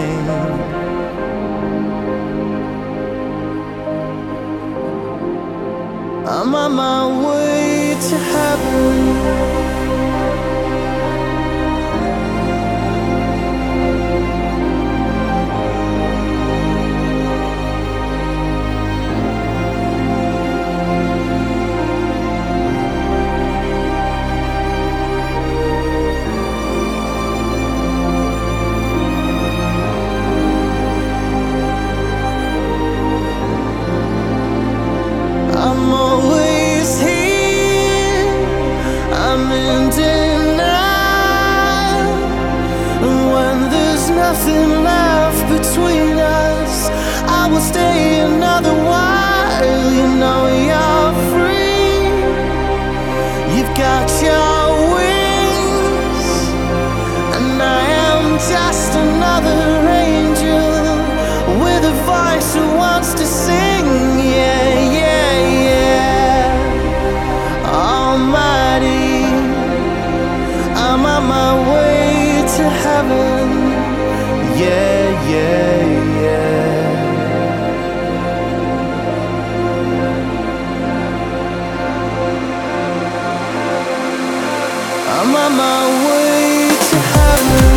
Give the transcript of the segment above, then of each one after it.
everything. I'm on my way to heaven. I'm always here, I'm in denial. And when there's nothing left between us, I will stay another while. You know you're free, you've got your wings, and I am just another angel with a voice who wants to sing. Yeah, yeah, Almighty, I'm on my way to heaven. Yeah, yeah, yeah. I'm on my way to heaven.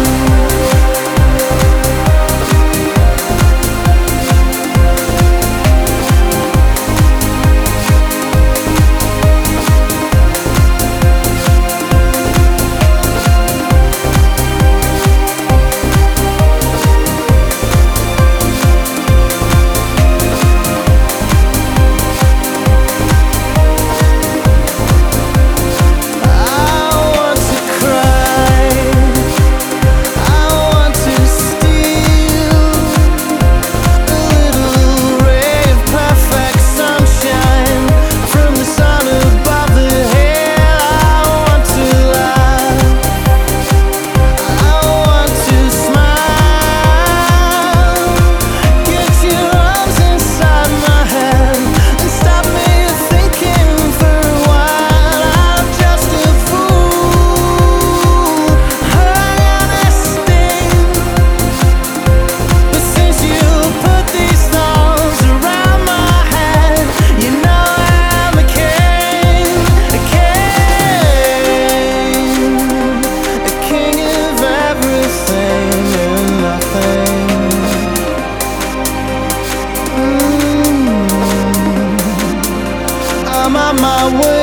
I'm on my way.